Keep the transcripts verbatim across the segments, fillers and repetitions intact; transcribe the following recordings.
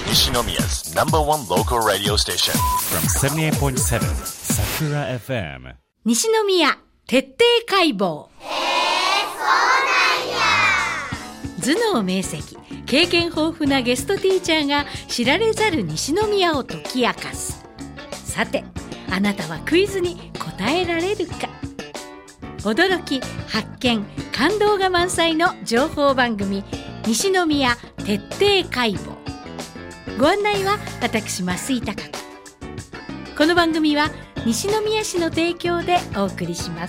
Nishinomiya's number one local radio station from seventy-eight point seven Sakura エフエム西宮徹底解剖。頭脳明晰、経験豊富なゲストティーチャーが知られざる西宮を解き明かす。さて、あなたはクイズに答えられるか。驚き、発見、感動が満載の情報番組、西宮徹底解剖。ご案内は私、増井貴子。この番組は西宮市の提供でお送りします。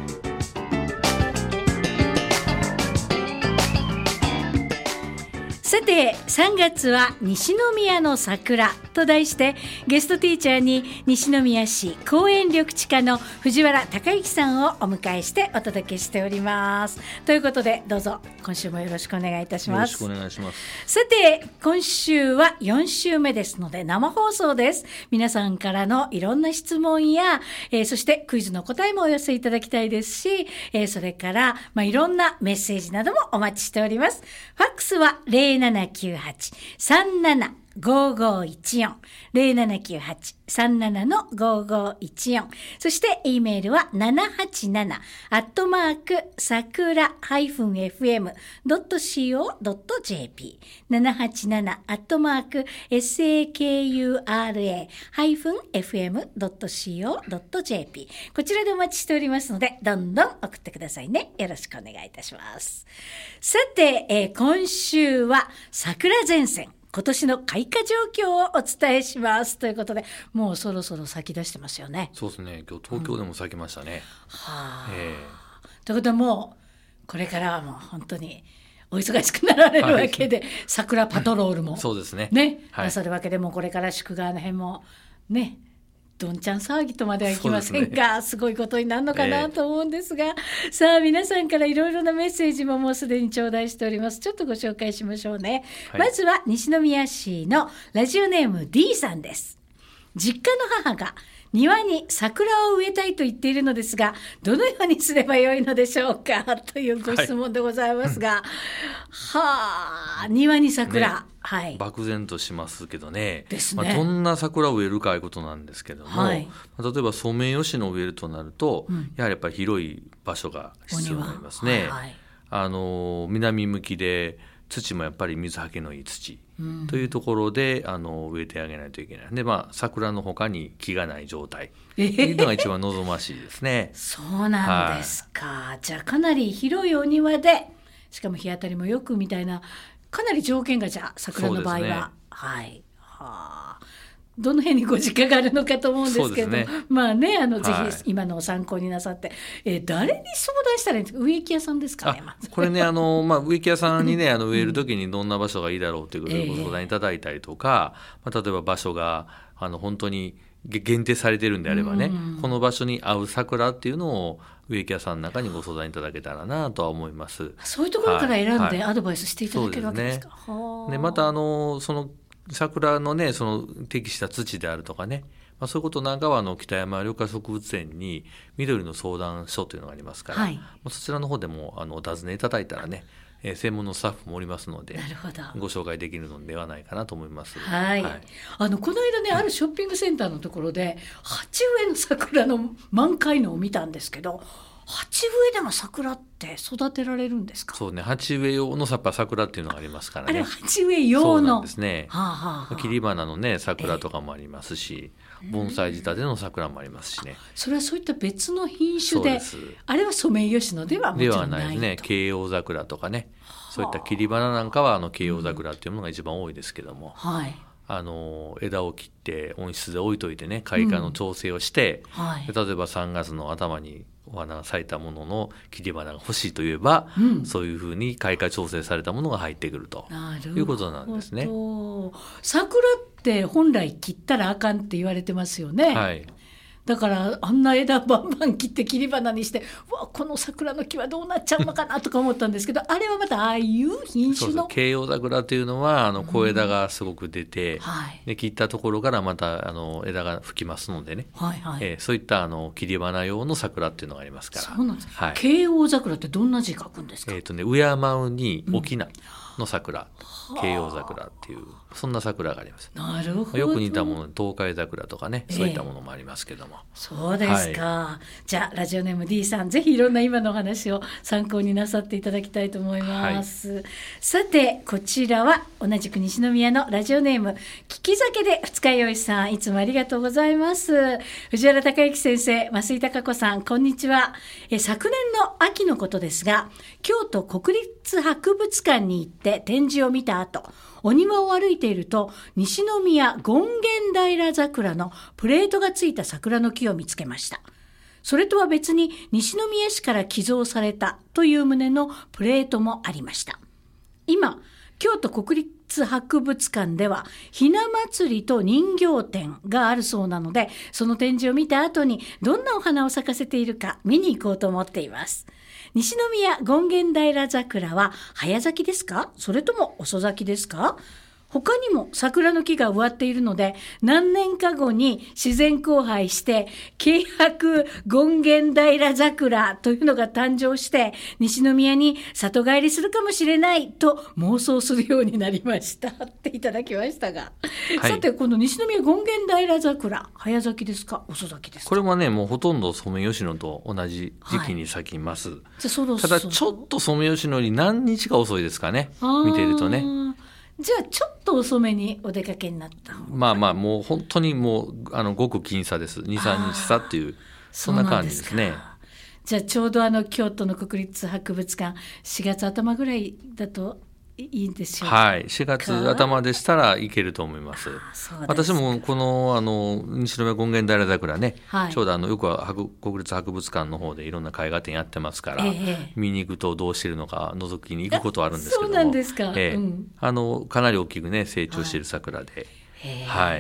さて、さんがつは西宮の桜と題してゲストティーチャーに西宮市公園緑地課の藤原隆之さんをお迎えしてお届けしております。ということで、どうぞ今週もよろしくお願いいたします。 よろしくお願いします。 さて、今週はよん週目ですので生放送です。皆さんからのいろんな質問や、えー、そしてクイズの答えもお寄せいただきたいですし、えー、それから、まあ、いろんなメッセージなどもお待ちしております。ファックスは ゼロななきゅうはち さんなな ごーごーいちよん ゼロななきゅうはち さんなな ごーごーいちよん、そして E メールはななはちなな アットマークさくら エフエム ドット シーオー ドット ジェーピー ななはちなな アットマーク サクラ エフエム ドット シーオー ドット ジェーピー こちらでお待ちしておりますので、どんどん送ってくださいね。よろしくお願いいたします。さて、えー、今週は桜前線、今年の開花状況をお伝えしますということで、もうそろそろ咲き出してますよね。 そうですね、今日東京でも咲きましたね、 うん、はあ、 えー、ということはもうこれからはもう本当にお忙しくなられるわけで、はい、桜パトロールも、うん、 そうですね、 ね、 はい、 なさるわけで、もこれから宿川の辺もね、どんちゃん騒ぎとまではいきませんが、 す,、ね、すごいことになるのかなと思うんですが、えー、さあ皆さんからいろいろなメッセージももうすでに頂戴しております。ちょっとご紹介しましょうね、はい、まずは西宮市のラジオネーム D さんです。実家の母が庭に桜を植えたいと言っているのですが、どのようにすればよいのでしょうかというご質問でございますが、はい、はあ、庭に桜、ね、はい、 漠然としますけどね、 ですね、 まあ、どんな桜を植えるかということなんですけども、はい、例えばソメイヨシノを植えるとなると、うん、やはりやっぱり広い場所が必要になりますね、はいはい、あの南向きで土もやっぱり水はけのいい土、うん、というところであの植えてあげないといけない。で、まあ、桜の他に木がない状態というのが一番望ましいですね。 そうなんですか、はい、じゃあかなり広いお庭で、しかも日当たりもよくみたいな、かなり条件がじゃあ桜の場合は、ね、はい、はあ、どの辺にご実家があるのかと思うんですけど、ね、まあね、あの、はい、ぜひ今のを参考になさって、えー、誰に相談したらいいんですか。植木屋さんですかね。まずこれね、あの、まあ、植木屋さんにね、あの植えるときにどんな場所がいいだろうということでご相談いただいたりとか、えーまあ、例えば場所があの本当に限定されてるんであればね、うん、この場所に合う桜っていうのを植木屋さんの中にご相談いただけたらなとは思います。 そういうところから選んでアドバイスしていただけるわけですか。 はいはい、で、ね、またあのその桜のね、その適した土であるとかね、まあ、そういうことなんかはあの北山緑化植物園に緑の相談所というのがありますから、はい、まあ、そちらの方でもあのお尋ねいただいたらね、えー、専門のスタッフもおりますので、 なるほど、 ご紹介できるのではないかなと思います。 はい、はい、あのこの間ね、あるショッピングセンターのところで鉢植えの桜の満開のを見たんですけど、鉢植えでも桜って育てられるんですか。 そうね、鉢植え用の桜っていうのがありますからね。 あれ鉢植え用の。そうなんですね、はあはあ、切り花のね桜とかもありますし、えー、盆栽仕立ての桜もありますしね。 それはそういった別の品種で、あれはソメイヨシノではもちろんないと。ではないですね。 慶応桜とかね、そういった切り花なんかはあの慶応桜っていうものが一番多いですけども、 はい、 あの枝を切って温室で置いといてね、開花の調整をして、うん、はい、例えばさんがつの頭にお花が咲いたものの切り花が欲しいといえば、うん、そういうふうに開花調整されたものが入ってくるということなんですね。 桜って本来切ったらあかんって言われてますよね。 はい、 だからあんな枝バンバン切って切り花にして、わこの桜の木はどうなっちゃうのかなとか思ったんですけどあれはまたああいう品種の慶応桜というのはあの小枝がすごく出て、うん、はい、で切ったところからまたあの枝が吹きますのでね、はいはい、えー、そういったあの切り花用の桜っていうのがありますから。 そうなんです、はい、慶応桜ってどんな字書くんですか。 えーとね、敬うに翁の桜、うん、慶応桜っていうそんな桜があります。 なるほど。 よく似たもの、東海桜とかね、そういったものもありますけども、 えー、そうですか、はい、じゃあラジオネーム D さん、ぜひいろんな今のお話を参考になさっていただきたいと思います、はい、さてこちらは同じく西宮のラジオネーム聞き酒で二日酔いさん、いつもありがとうございます。藤原孝之先生、増井貴子さん、こんにちは。え昨年の秋のことですが、京都国立博物館に行って展示を見た後、お庭を歩いていると西宮権現平桜のプレートがついた桜の木を見つけました。それとは別に西宮市から寄贈されたという旨のプレートもありました。今京都国立博物館ではひな祭りと人形展があるそうなので、その展示を見た後にどんなお花を咲かせているか見に行こうと思っています。西宮権現平桜は早咲きですか、それとも遅咲きですか。他にも桜の木が植わっているので、何年か後に自然交配して軽薄権現平桜というのが誕生して、西宮に里帰りするかもしれないと妄想するようになりましたっていただきましたが、はい、さてこの西宮権現平桜、早咲きですか、遅咲きですか。 これはね、もうほとんどソメイヨシノと同じ時期に咲きます、はい、じゃそろそろただちょっとソメイヨシノより何日か遅いですかね、見ているとね。 じゃあちょっと遅めにお出かけになった方が。 まあまあもう本当にもうあのごく僅差です。 にさんにち差っていうそんな感じですね。 じゃあちょうどあの京都の国立博物館しがつ頭ぐらいだといいんでしょうか。 はい、しがつ頭でしたらいけると思います。私もこのあの西宮権現平桜ね、はい、ちょうどあのよくは国立博物館の方でいろんな絵画展やってますから、えー、見に行くとどうしてるのか覗きに行くことはあるんですけども、 そうなんですか、 えーうん、 あのかなり大きくね成長している桜で、はい、はい、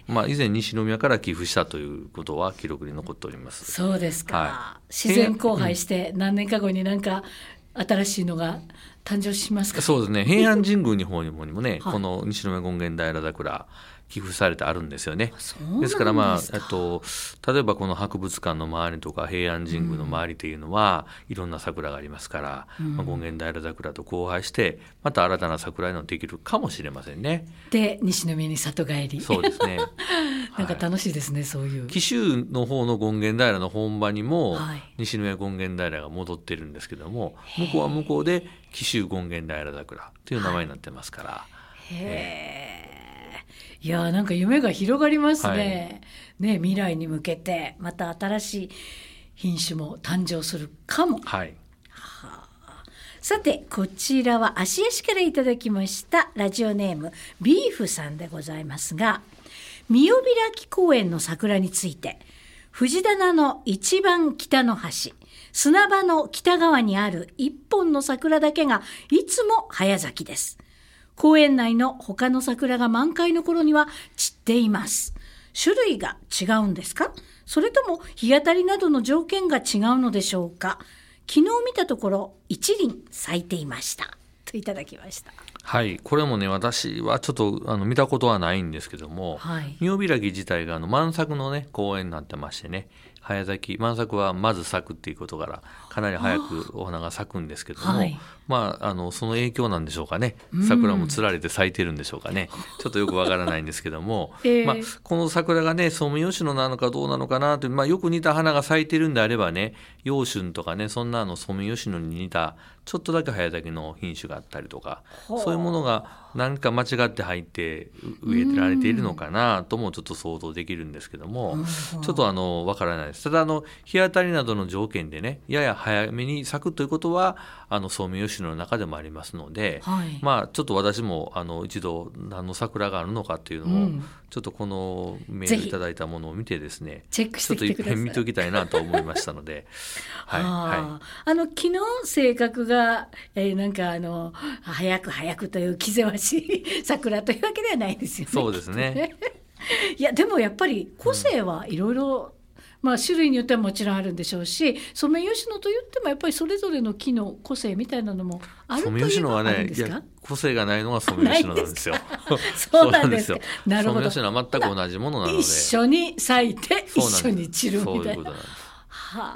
まあ、以前西宮から寄付したということは記録に残っております。 そうですか、 はい、 自然交配して何年か後になんか新しいのが誕生しますか、ね、 そうですね。平安神宮の方にもね、はい、この西宮権現平桜寄付されてあるんですよね。ですからまあ、えっと、例えばこの博物館の周りとか平安神宮の周りというのは、うん、いろんな桜がありますから、うんまあ、権現平桜と交配してまた新たな桜のできるかもしれませんね。 で西宮に里帰り。 そうですねなんか楽しいですね、はい、そういう紀州の方の権現平の本場にも、はい、西宮権現平が戻ってるんですけども、向こうは向こうで紀州権現平桜という名前になってますから、はい、 へー、いやなんか夢が広がりますね、はい、ね、未来に向けてまた新しい品種も誕生するかも、 はい、 はあ、さてこちらは芦屋市からいただきましたラジオネームビーフさんでございますが、御代開公園の桜について、藤棚の一番北の端、砂場の北側にある一本の桜だけがいつも早咲きです。公園内の他の桜が満開の頃には散っています。種類が違うんですか？それとも日当たりなどの条件が違うのでしょうか？昨日見たところ一輪咲いていましたといただきました。 はい、これもね私はちょっとあの見たことはないんですけども、はい、御代開き自体があの満作のね公園になってましてね、早咲き満作はまず咲くっていうことからかなり早くお花が咲くんですけども、はい、まあ、あのその影響なんでしょうかね、桜もつられて咲いてるんでしょうかね、ちょっとよくわからないんですけども、えーまあ、この桜がねソメイヨシノなのかどうなのかなという、まあ、よく似た花が咲いてるんであればね、陽春とかねそんなのソメイヨシノに似たちょっとだけ早咲きの品種があったりとか、そういうものが何か間違って入って植えられているのかなともちょっと想像できるんですけども、ちょっとあのわからないです。ただあの日当たりなどの条件でねやや早めに咲くということはあのソメイヨシノの中でもありますので、はい、まあちょっと私もあの一度何の桜があるのかっていうのを、うん、ちょっとこのメールいただいたものを見てですね、 チェックしてきてください。 ちょっと一遍見ておきたいなと思いましたのではいはい、 あの昨日性格が、えー、なんかあの早く早くという気ぜわしい桜というわけではないですよね。 そうですねいやでもやっぱり個性はいろいろ、まあ、種類によってはもちろんあるんでしょうし、ソメイヨシノといってもやっぱりそれぞれの木の個性みたいなのもあるというのはあるんですか？ソメイヨシノはね、いや個性がないのがソメイヨシノなんですよ。 そうなんですよ。なるほど。 ソメイヨシノは全く同じものなので、 一緒に咲いて一緒に散るみたいな。 そういうことなんです。 はあ、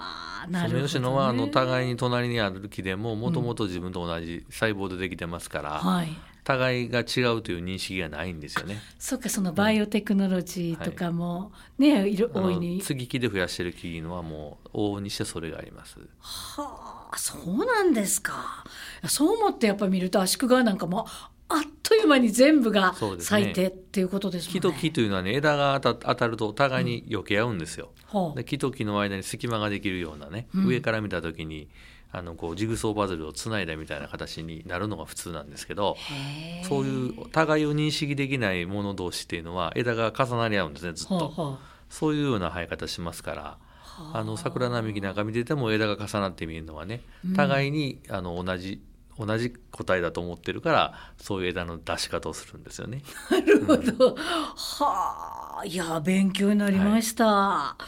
ソメイヨシノはあの互いに隣にある木でももともと自分と同じ細胞でできてますから、うん、はい、互いが違うという認識がないんですよね。 そうか、そのバイオテクノロジーとかも、うん、ね、はい、大いに接ぎ木で増やしてる木のはもう往々にしてそれがあります。 はあ、そうなんですか。そう思ってやっぱり見ると芦久川なんかもあっという間に全部が咲いてっていうことですもんね。 木と木というのはね、枝が当た、当たるとお互いに避け合うんですよ、うん、で木と木の間に隙間ができるようなね、うん、上から見た時にあのこうジグソーパズルをつないだみたいな形になるのが普通なんですけど、そういう互いを認識できないもの同士っていうのは枝が重なり合うんですね、ずっと。はあはあ、そういうような生え方しますから、はあ、あの桜並木なんか見てても枝が重なって見えるのはね、互いにあの同じ同じ個体だと思ってるから、そういう枝の出し方をするんですよね。 なるほど、うん、はあ、いや勉強になりました、はい、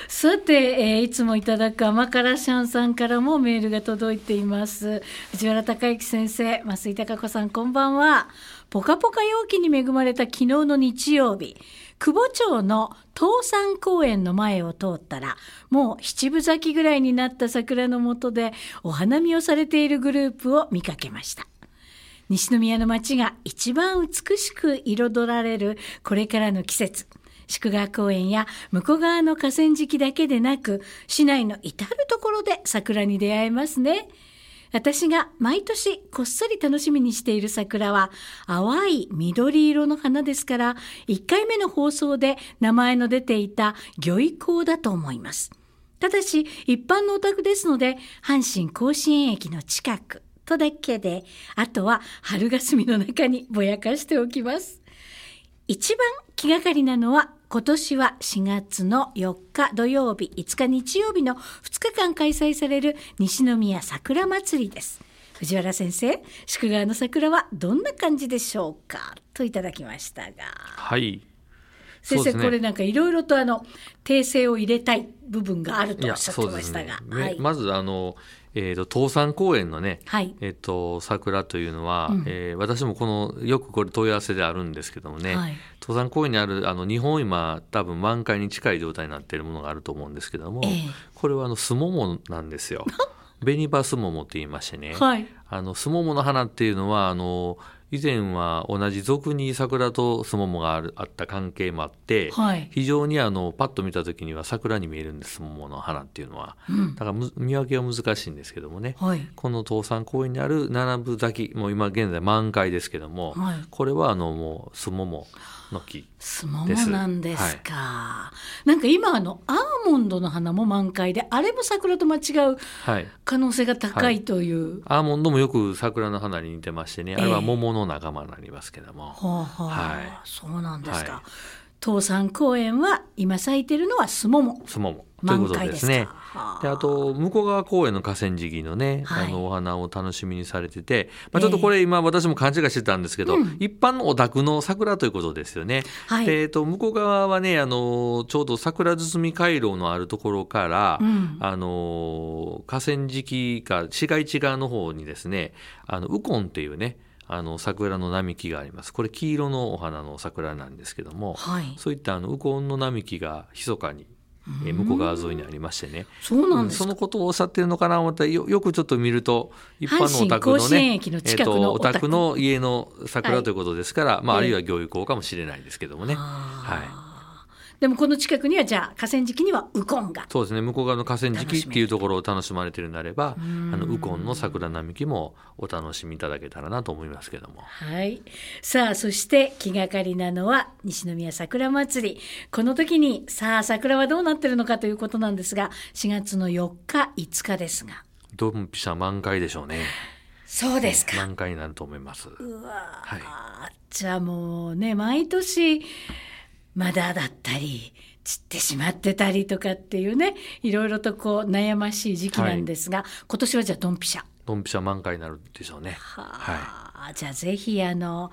さて、えー、いつもいただく甘辛シャンさんからもメールが届いています。藤原孝之先生、増井貴子さん、こんばんは。ポカポカ陽気に恵まれた昨日の日曜日、久保町の東山公園の前を通ったら、もう七分咲きぐらいになった桜の下でお花見をされているグループを見かけました。西宮の街が一番美しく彩られるこれからの季節、宿川公園や向こう側の河川敷だけでなく、市内の至るところで桜に出会えますね。私が毎年こっそり楽しみにしている桜は淡い緑色の花ですから、いっかいめの放送で名前の出ていた魚意港だと思います。ただし一般のお宅ですので、阪神甲子園駅の近くとだけで、あとは春霞の中にぼやかしておきます。一番気がかりなのは、今年はしがつのよっか土曜日、いつか日曜日のふつかかん開催される西宮桜まつりです。藤原先生、宿川の桜はどんな感じでしょうか、といただきましたが。 はい、 先生、ね、これなんかいろいろとあの訂正を入れたい部分があるとおっしゃってましたが、 ね、はい、まずあのえー、と東山公園のね、はい、えー、と桜というのは、うん、えー、私もこのよくこれ問い合わせであるんですけどもね、はい、登山公園にあるあの日本今多分満開に近い状態になっているものがあると思うんですけども、えー、これはあのスモモなんですよ。ベニバスモモって言いましてね、はい、あのスモモの花っていうのはあの以前は同じ属に桜とスモモがあるあった関係もあって、はい、非常にあのパッと見た時には桜に見えるんです、スモモの花っていうのは、うん、だから見分けは難しいんですけどもね、はい、この東山公園にある七分咲き、もう今現在満開ですけども、はい、これはあのもうスモモの木です。 スモモなんですか、はい、なんか今あのアーモンドの花も満開で、あれも桜と間違う可能性が高いという、はいはい、 アーモンドもよく桜の花に似てましてね、あれは桃の仲間になりますけども、 えーはあはあ、はい、そうなんですか、はい、東山公園は今咲いてるのはスモモ、 スモモということですね。で、あと向こう側公園の河川敷のね、はい、あのお花を楽しみにされてて、まあ、ちょっとこれ今私も勘違いしてたんですけど、えーうん、一般のお宅の桜ということですよね、はい、で、えー、と向こう側はね、あのちょうど桜堤回廊のあるところから、うん、あの河川敷か市街地側の方にですね、あのウコンっていうね、あの桜の並木があります。これ黄色のお花の桜なんですけども、はい、そういったあのウコンの並木が密かにえ向こう側沿いにありましてね、 そうなんですか、 そのことをおっしゃってるのかなと思ったら よ, よくちょっと見ると一般のお宅のね、えー、とお宅の家の桜ということですから、はい、まあ、あるいは魚意港かもしれないですけどもね、はい、 でもこの近くにはじゃあ河川敷にはウコンが、 そうですね、向こう側の河川敷っていうところを楽しまれているのであれば、あのウコンの桜並木もお楽しみいただけたらなと思いますけども、 はい、さあそして気がかりなのは西宮桜まつり、この時にさあ桜はどうなってるのかということなんですが、しがつのよっかいつかですが、 ドンピシャ満開でしょうね。 そうですか、 満開になると思います。 うわ、はい、じゃあもうね、毎年まだだったり散ってしまってたりとかっていうね、いろいろとこう悩ましい時期なんですが、はい、今年はじゃあドンピシャドンピシャ満開になるでしょうね。 は、はい、じゃあぜひあの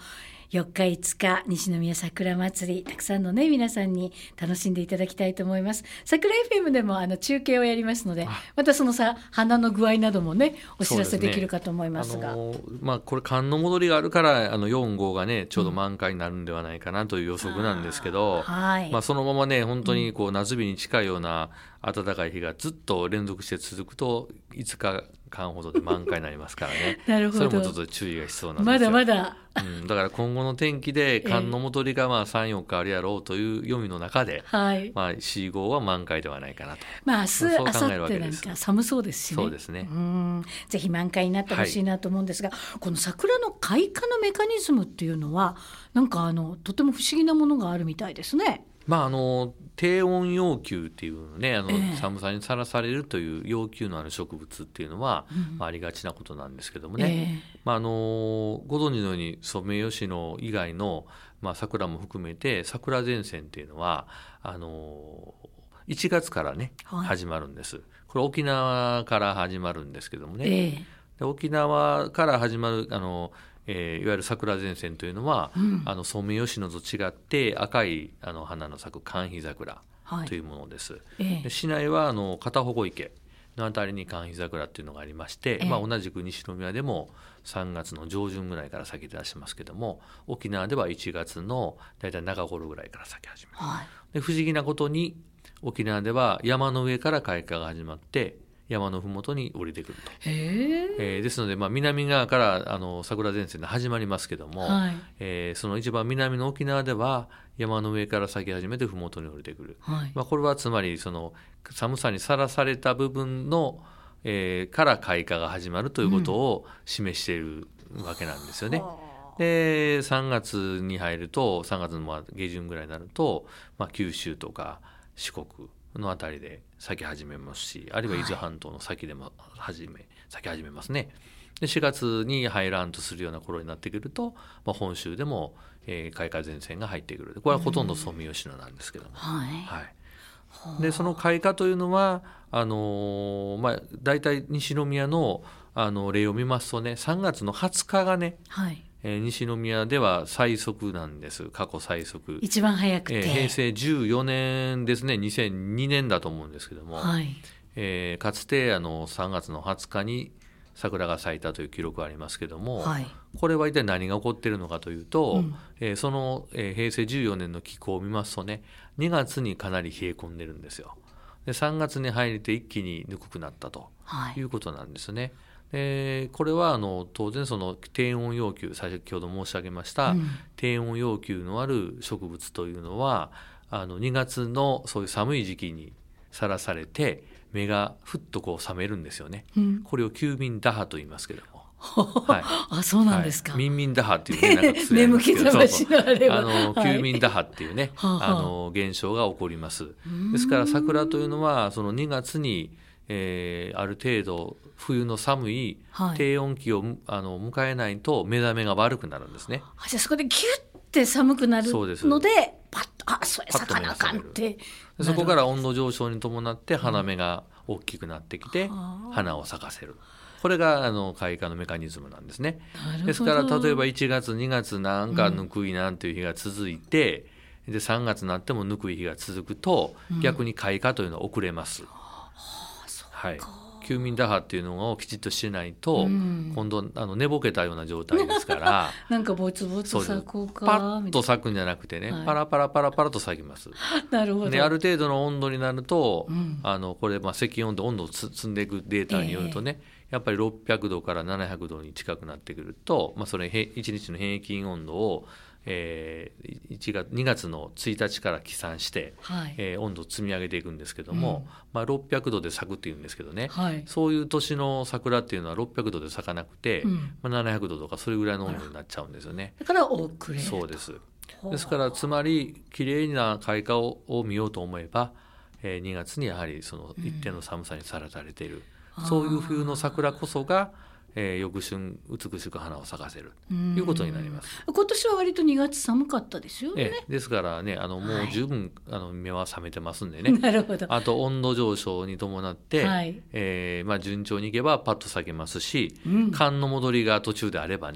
よっかいつか西宮桜祭り、たくさんのね皆さんに楽しんでいただきたいと思います。桜 エフエム でもあの中継をやりますので、またそのさ花の具合などもねお知らせできるかと思いますが、 あのーまあ、これ寒の戻りがあるからあのよん号がねちょうど満開になるんではないかなという予測なんですけど、うんはいまあ、そのままね本当にこう夏日に近いような暖かい日がずっと連続して続くといつかかんほどで満開になりますからねなるほど、 それもちょっと注意が必要なんですよ。 まだまだ、 うん、だから今後の天気で寒の戻りがまあさん、よっかあるやろうという読みの中で、はいまあ、よん号は満開ではないかなと、 まあ、明日明後日なんか寒そうですしね。 そうですね。 うんぜひ満開になってほしいなと思うんですが、はい、この桜の開花のメカニズムっていうのはなんかあのとても不思議なものがあるみたいですね。 まあ、あの低温要求っていうねあの、えー、寒さにさらされるという要求のある植物っていうのは、うんまあ、ありがちなことなんですけどもね、えーまあ、あのご存知のようにソメイヨシノ以外の、まあ、桜も含めて桜前線っていうのはあのいちがつからね、はい、始まるんです。これ沖縄から始まるんですけどもね、えー、で沖縄から始まるあのえー、いわゆる桜前線というのは、うん、あのソメイヨシノと違って赤いあの花の咲く寒肥桜というものです、はいえー、で市内はあの片保護池のあたりに寒肥桜っていうのがありまして、えーまあ、同じく西宮でもさんがつの上旬ぐらいから咲き出しますけども、沖縄ではいちがつのだいたい中頃ぐらいから咲き始める、はい、で不思議なことに沖縄では山の上から開花が始まって山のふもとに降りてくると。へえー、ですので、まあ、南側からあの桜前線で始まりますけども、はいえー、その一番南の沖縄では山の上から咲き始めてふもとに降りてくる、はいまあ、これはつまりその寒さにさらされた部分の、えー、から開花が始まるということを示しているわけなんですよね、うん、でさんがつに入るとさんがつのまあ下旬ぐらいになると、まあ、九州とか四国のあたりで咲き始めますし、あるいは伊豆半島の先でも始め、はい、咲き始めますね。でしがつに入らんとするような頃になってくると、まあ、本州でも、えー、開花前線が入ってくる。これはほとんどソメイヨシノなんですけども、はいはい、でその開花というのはあのーまあ、大体西宮 の, あの例を見ますとね、さんがつのはつかがね、はいえー、西宮では最速なんです。過去最速一番早くて、えー、 平成じゅうよねんですね。にせんにねんだと思うんですけども、はいえー、かつてあのさんがつのはつかに桜が咲いたという記録がありますけども、はい、これは一体何が起こっているのかというと、うんえー、その、えー、平成じゅうよねんの気候を見ますとね、にがつにかなり冷え込んでるんですよ。でさんがつに入って一気にぬくくなったということなんですね、はいえー、これはあの当然その低温要求、先ほど申し上げました、うん、低温要求のある植物というのはあのにがつのそういう寒い時期にさらされて目がふっとこう覚めるんですよね、うん、これを休眠打破と言いますけどもはい、あそうなんですか、 はい、ミンミン打破っていうね、なんか薬ありますけど眠気覚ましのあれはあの休眠打破っていうね、はい、あの現象が起こります。ですから桜というのはそのにがつに、えー、ある程度冬の寒い低温期を、はい、あの迎えないと目覚めが悪くなるんですね。 あじゃあそこでギュッて寒くなるのでパッとあそれ咲かなあかんってそこから温度上昇に伴って花芽が大きくなってきて、うん、花を咲かせる。これがあの開花のメカニズムなんですね。ですから例えばいちがつにがつなんかぬくいなんていう日が続いて、うん、でさんがつになってもぬくい日が続くと、うん、逆に開花というのは遅れます、うんはい、休眠打破っていうのをきちっとしないと、うん、今度あの寝ぼけたような状態ですからなんかぼつぼつ咲こうかパッと咲くんじゃなくてね、はい、パラパラパラパラと咲きます。 なるほど。 である程度の温度になると、うん、あのこれまあ赤温度温度を積んでいくデータによるとね、えーやっぱりろっぴゃくどからななひゃくどに近くなってくると、まあ、それいちにちの平均温度を、えー、いちがつにがつのついたちから起算して、はいえー、温度を積み上げていくんですけども、うんまあ、ろっぴゃくどで咲くっていうんですけどね、はい、そういう年の桜っていうのはろっぴゃくどで咲かなくて、うんまあ、ななひゃくどとかそれぐらいの温度になっちゃうんですよね。 だから遅れる。 そうです。ですからつまりきれいな開花 を, を見ようと思えば、えー、にがつにやはりその一定の寒さにさらされている、うんそういう冬の桜こそが、えー、翌春美しく花を咲かせるということになります。 今年は割とにがつ寒かったですよね、 えー、ですからねあのもう十分、はい、あの目は覚めてますんでねなるほど。 あと温度上昇に伴って、はいえーまあ、順調にいけばパッと咲けますし、うん、寒の戻りが途中であればね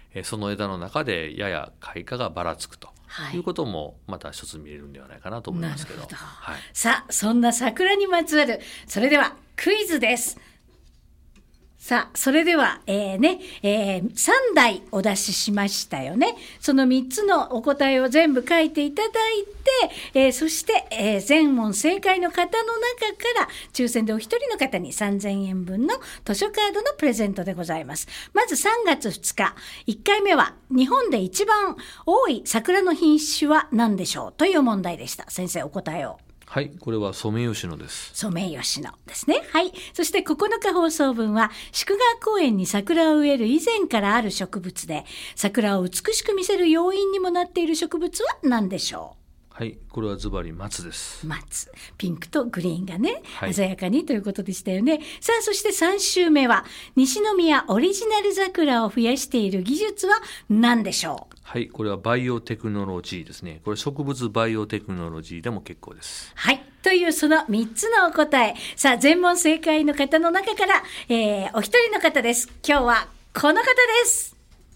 えー、その枝の中でやや開花がばらつくということもまた一つ見れるんではないかなと思いますけど、どはい、 さあそんな桜にまつわるそれではクイズです。さあそれでは、えーねえー、さんだいお出ししましたよね。そのみっつのお答えを全部書いていただいて、えー、そして、えー、全問正解の方の中から抽選でお一人の方にさんぜんえんぶんの図書カードのプレゼントでございます。まずさんがつふつか、いっかいめは日本で一番多い桜の品種は何でしょうという問題でした。先生お答えを。 はい、これはソメイヨシノです。 ソメイヨシノですね。はい。そしてここのか放送分は宿川公園に桜を植える以前からある植物で、桜を美しく見せる要因にもなっている植物は何でしょう。 はい、これはズバリ松です。 松、ピンクとグリーンがね、 はい、 鮮やかにということでしたよね。さあそしてさん週目は西宮オリジナル桜を増やしている技術は何でしょう。 はい、これはバイオテクノロジーですね。これ植物バイオテクノロジーでも結構です。 はい、というそのみっつのお答え。さあ全問正解の方の中から、えー、お一人の方です。今日はこの方です。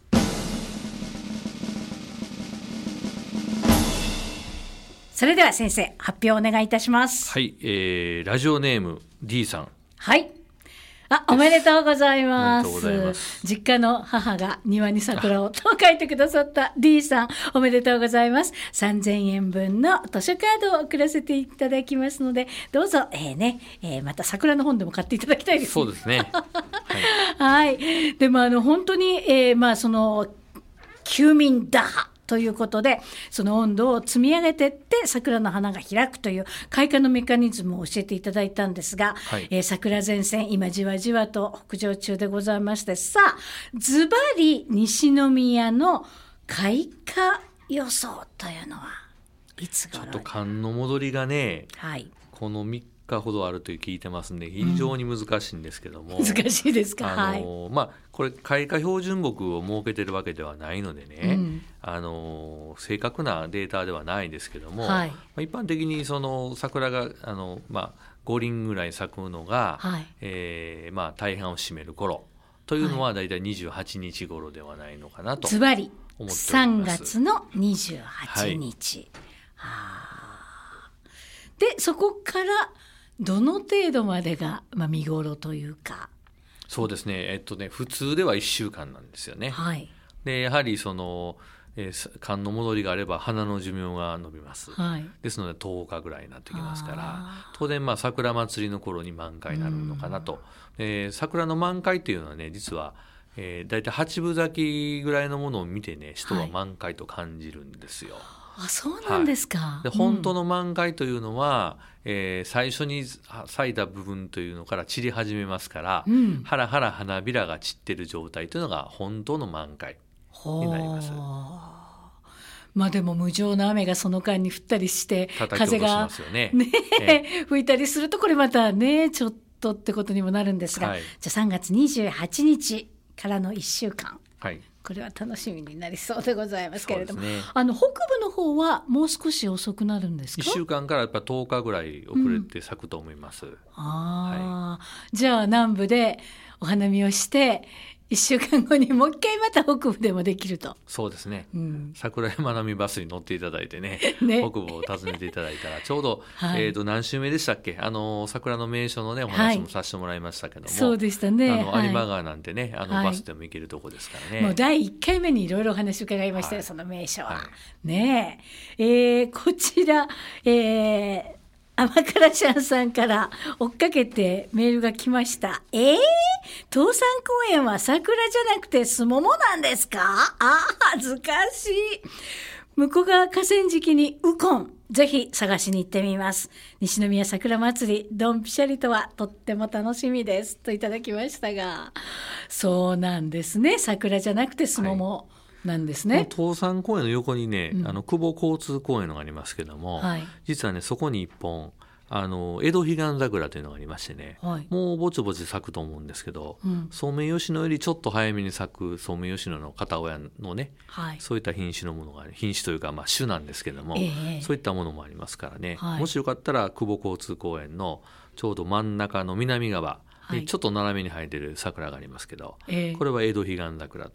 それでは先生発表お願いいたします。 はい、えー、ラジオネーム D さん。 はい、あ、おめでとうございます。 おめでとうございます。 実家の母が庭に桜をと書いてくださった D さん、おめでとうございます。さんぜんえんぶんの図書カードを送らせていただきますので、どうぞ、えーねえー、また桜の本でも買っていただきたいです。 そうですね。 はい、はい、でもあの本当に、えー、まあその休眠打破ということで、その温度を積み上げていって桜の花が開くという開花のメカニズムを教えていただいたんですが、はい、えー、桜前線今じわじわと北上中でございまして、さあズバリ西宮の開花予想というのはいつ頃。 ちょっと寒の戻りがね、 はい、 このみっかほどあると聞いてますんで非常に難しいんですけども、 うん、難しいですか。 あの、はい、まあ、これ開花標準木を設けてるわけではないのでね、うん、あの正確なデータではないですけども、はい、まあ、一般的にその桜があの、まあ、ご輪ぐらい咲くのが、はい、えーまあ、大半を占める頃というのはだいたいにじゅうはちにち頃ではないのかなと思っております。 さんがつのにじゅうはちにち、はい、はでそこからどの程度までが、まあ、見頃というか。 そうですね、えっとね普通ではいっしゅうかんなんですよね。 はい、 でやはりその、えー、寒の戻りがあれば花の寿命が延びます、はい、ですのでとおかぐらいになってきますから、当然まあ桜祭りの頃に満開になるのかなと、うん、えー、桜の満開というのはね実は、えー、だいたい八分咲きぐらいのものを見てね人は満開と感じるんですよ。はい、 あ、そうなんですか。 はい、で本当の満開というのは、うん、えー、最初に咲いた部分というのから散り始めますから、うん、はらはら花びらが散ってる状態というのが本当の満開になります。 まあでも無情な雨がその間に降ったりして風が、ねねえ吹いたりするとこれまたねちょっとってことにもなるんですが、はい、じゃあさんがつにじゅうはちにちからのいっしゅうかん、はい、これは楽しみになりそうでございますけれども、ね、あの北部の方はもう少し遅くなるんですか。 いっしゅうかんからやっぱとおかぐらい遅れて咲くと思います。うん、 あ、はい、じゃあ南部でお花見をしていっしゅうかんごにもう一回また北部でもできると。 そうですね、うん、桜山並みバスに乗っていただいて ね, ね北部を訪ねていただいたらちょうど、はい、えー、と何週目でしたっけ、あの桜の名所のねお話もさせてもらいましたけども、はい、 そうでしたね、 あの有馬川なんてね、あのバスでも行けるとこですからね、はい、 もうだいいっかいめにいろいろお話伺いましたよ、はい、その名所は、はい、ねえ、えー、こちら、えー甘辛ちゃんさんから追っかけてメールが来ました。えー、東山公園は桜じゃなくてスモモなんですか。あー恥ずかしい。向こう側河川敷にウコン、ぜひ探しに行ってみます。西宮桜祭りドンピシャリとはとっても楽しみですといただきましたが、そうなんですね、桜じゃなくてスモモ、はい、なんですね。 東山公園の横にね、うん、あの久保交通公園のがありますけども、はい、実はねそこに一本あの江戸彼岸桜というのがありましてね、はい、もうぼちぼち咲くと思うんですけど、うん、ソメイヨシノよりちょっと早めに咲くソメイヨシノの片親のね、はい、そういった品種のものが、品種というか、まあ、種なんですけども、えー、そういったものもありますからね、はい、もしよかったら久保交通公園のちょうど真ん中の南側にちょっと斜めに生えてる桜がありますけど、はい、これは江戸彼岸桜という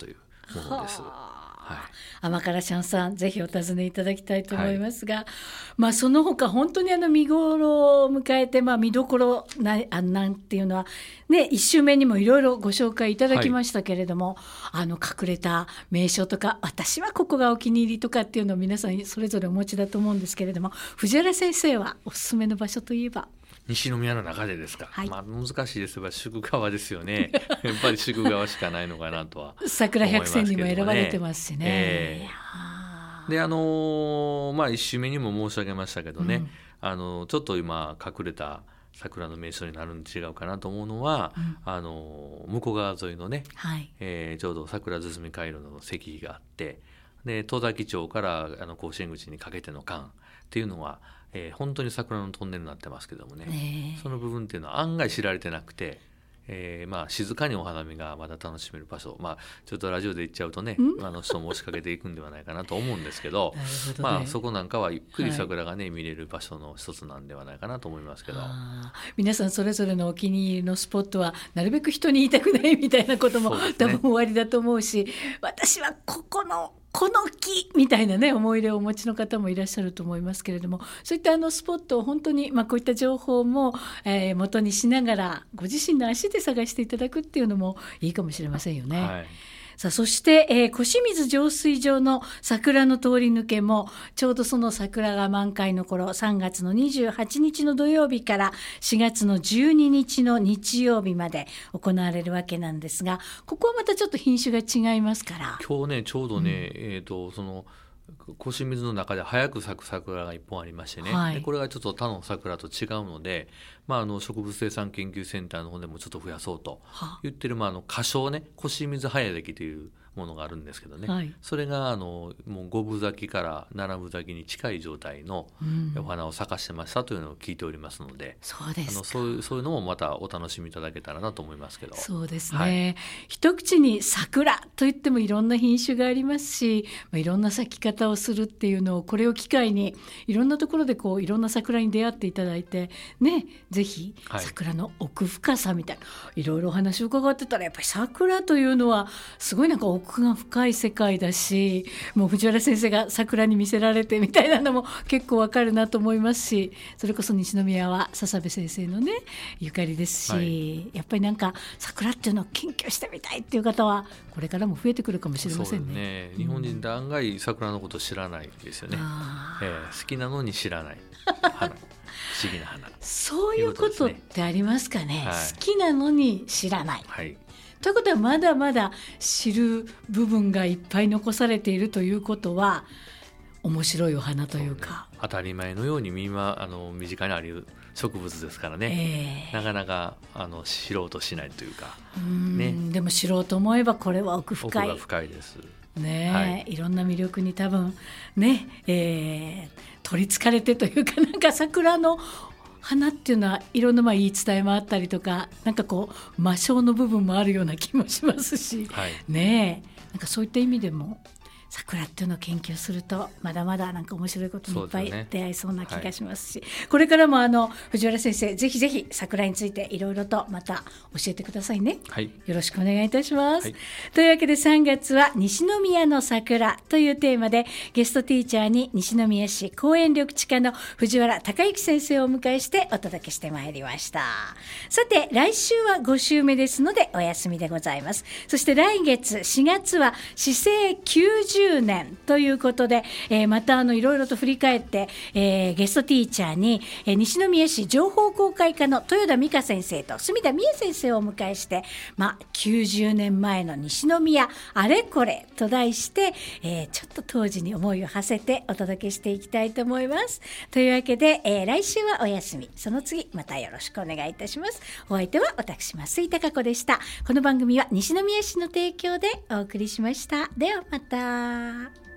ものです。はい、 甘辛シャンさんぜひお尋ねいただきたいと思いますが、はい、まあ、その他本当にあの見頃を迎えて、まあ、見どころ な, あなんていうのは、ね、いち週目にもいろいろご紹介いただきましたけれども、はい、あの隠れた名所とか私はここがお気に入りとかっていうのを皆さんそれぞれお持ちだと思うんですけれども、藤原先生はおすすめの場所といえば西宮の中でですか、 はい、 まあ、難しいですが宿川ですよねやっぱり宿川しかないのかなとは桜百選にも選ばれてますしね、 えー、であのー、まあいち週目にも申し上げましたけどね、うん、あのちょっと今隠れた桜の名所になるん違うかなと思うのは、うん、あの向こう側沿いのね、はい、えー、ちょうど桜堤回路の石碑があって、で戸崎町からあの甲子園口にかけての間っていうのは、えー、本当に桜のトンネルになってますけどもね、その部分っていうのは案外知られてなくて、えーまあ、静かにお花見がまだ楽しめる場所、まあ、ちょっとラジオで言っちゃうとね、あの人も押しかけていくんではないかなと思うんですけどね、まあ、そこなんかはゆっくり桜がね、はい、見れる場所の一つなんではないかなと思いますけど、 皆さんそれぞれのお気に入りのスポットはなるべく人に言いたくないみたいなことも、ね、多分終わりだと思うし、私はここのこの木みたいなね思い入れをお持ちの方もいらっしゃると思いますけれども、そういったあのスポットを本当に、まあ、こういった情報も、えー、元にしながらご自身の足で探していただくっていうのもいいかもしれませんよね、はい。さあそして、えー、小清水浄水場の桜の通り抜けもちょうどその桜が満開の頃、さんがつのにじゅうはちにちの土曜日からしがつのじゅうににちの日曜日まで行われるわけなんですが、ここはまたちょっと品種が違いますから、 今日ねちょうどね、うん、えーとその小清水の中で早く咲く桜がいっぽんありましてね、はい、でこれがちょっと他の桜と違うので、まあ、あの植物生産研究センターの方でもちょっと増やそうと言ってる、まあ、あの花賞ね、小清水早咲きというものがあるんですけどね、はい、それがあのもうごぶ咲きからななぶ咲きに近い状態のお花を咲かしてましたというのを聞いておりますので、 うん、そうですか。 あのそういう、そういうのもまたお楽しみいただけたらなと思いますけど。 そうですね、はい、一口に桜といってもいろんな品種がありますし、いろんな咲き方をするっていうのをこれを機会にいろんなところでこういろんな桜に出会っていただいてね、ぜひ桜の奥深さみたいな、はい、いろいろお話を伺ってたらやっぱり桜というのはすごいなんか奥が深い世界だし、もう藤原先生が桜に見せられてみたいなのも結構わかるなと思いますし、それこそ西宮は笹部先生のねゆかりですし、はい、やっぱりなんか桜っていうのを研究してみたいっていう方はこれからも増えてくるかもしれません ね, そうね、日本人って案外桜のこと知らないですよね、えー、好きなのに知らない花不思議な花そういうことってありますかね、 はい、 好きなのに知らない、 はい、 ということはまだまだ知る部分がいっぱい残されているということは面白いお花というか、 ね、当たり前のようにみんなあの身近にある植物ですからね、えー、なかなかあの知ろうとしないというか、 うーん、ね、でも知ろうと思えばこれは奥深い、 奥が深いですね、 はい、 いろんな魅力に多分ね、えー、取りつかれてというか、なんか桜の花っていうのはいろんなまあ言い伝えもあったりとか、なんかこう魔性の部分もあるような気もしますし、はい、ねえ、なんかそういった意味でも桜っていうのを研究するとまだまだなんか面白いことにいっぱい出会いそうな気がしますし、はい、これからもあの藤原先生ぜひぜひ桜についていろいろとまた教えてくださいね、はい、よろしくお願いいたします、はい、というわけでさんがつは西宮の桜というテーマでゲストティーチャーに西宮市公園緑地課の藤原隆之先生をお迎えしてお届けしてまいりました。さて来週はご週目ですのでお休みでございます。そして来月しがつは市政きゅうじゅうねんということで、えー、またあのいろいろと振り返って、えー、ゲストティーチャーに、えー、西宮市情報公開課の豊田美香先生と住田美恵先生をお迎えして、まあ、きゅうじゅうねんまえの西宮あれこれと題して、えー、ちょっと当時に思いを馳せてお届けしていきたいと思います。というわけで、えー、来週はお休み、その次またよろしくお願いいたします。お相手は私増井貴子でした。この番組は西宮市の提供でお送りしました。ではまた。